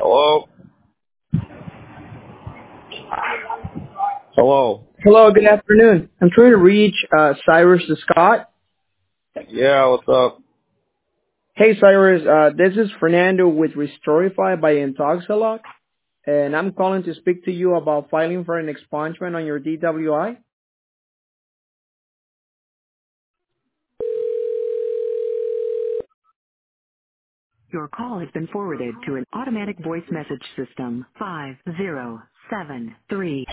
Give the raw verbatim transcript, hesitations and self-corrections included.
Hello? Hello? Hello, good afternoon. I'm trying to reach uh, Cyrus Scott. Yeah, what's up? Hey, Cyrus. Uh, this is Fernando with Restorify by Intoxalock, and I'm calling to speak to you about filing for an expungement on your D W I. Your call has been forwarded to an automatic voice message system. five zero seven three